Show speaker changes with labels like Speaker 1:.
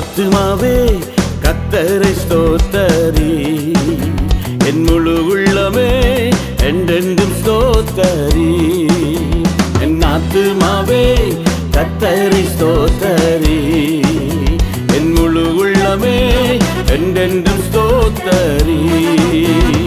Speaker 1: ஆத்துமாவே கர்த்தரை ஸ்தோத்தரி, என் முழு உள்ளமே என்றென்றும் ஸ்தோத்தரி. என் ஆத்துமாவே கர்த்தரை ஸ்தோத்தரி, என் முழு உள்ளமே என்றென்றும் ஸ்தோத்தரி.